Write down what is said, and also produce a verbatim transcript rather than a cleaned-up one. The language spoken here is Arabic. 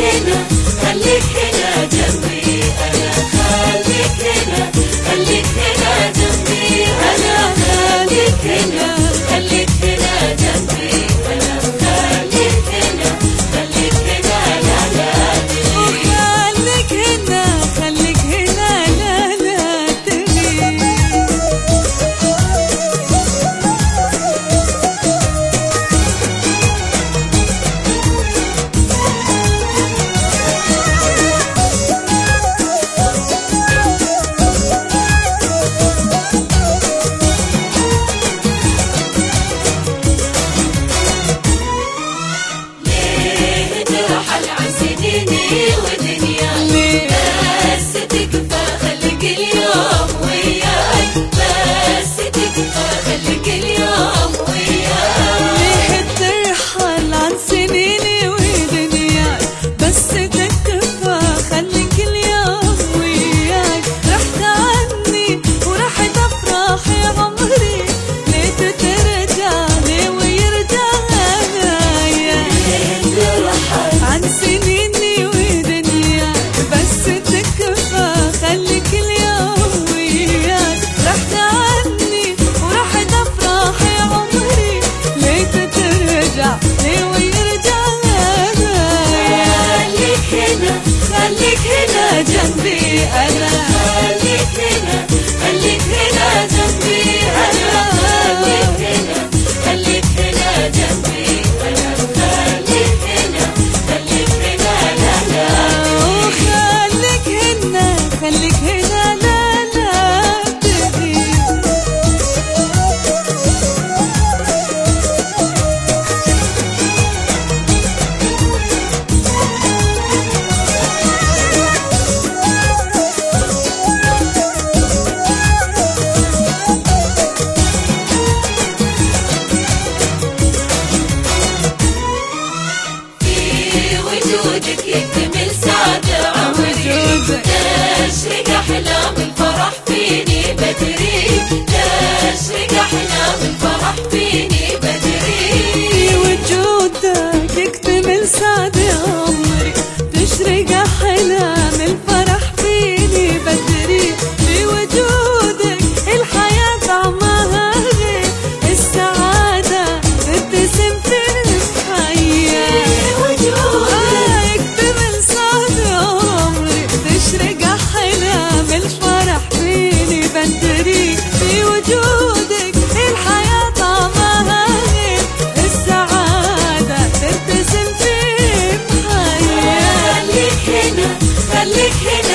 هنا خليك هنا جنبي أنا خليك هنا خليك هنا جنبي أنا خليك هنا خليك هنا جنبي أنا خليك هنا خليك هنا لا لا وخليك هنا خليك هنا لا لا تغيب. خليك هنا جنبي أنا خليك هنا خليك هنا جنبي أنا خليك هنا خليك هنا جنبي أنا خليك هنا خليك هنا لا لا وخليك هنا خليك هنا لا لا تغيب. وجودك يكتمل سعد عمري تشرق أحلام الفرح فيني بدري تشرق أحلام الفرح فيني بدري وجودك يكتمل سعد عمري تشرق أحلام الفرح فيني بدري بوجودك الحياة طعمها غير السعادة تبتسم في الحياة الفرح فيني بدري بوجودك الحياة طعمها غير السعادة تبتسم في الحياة. خليك هنا خليك هنا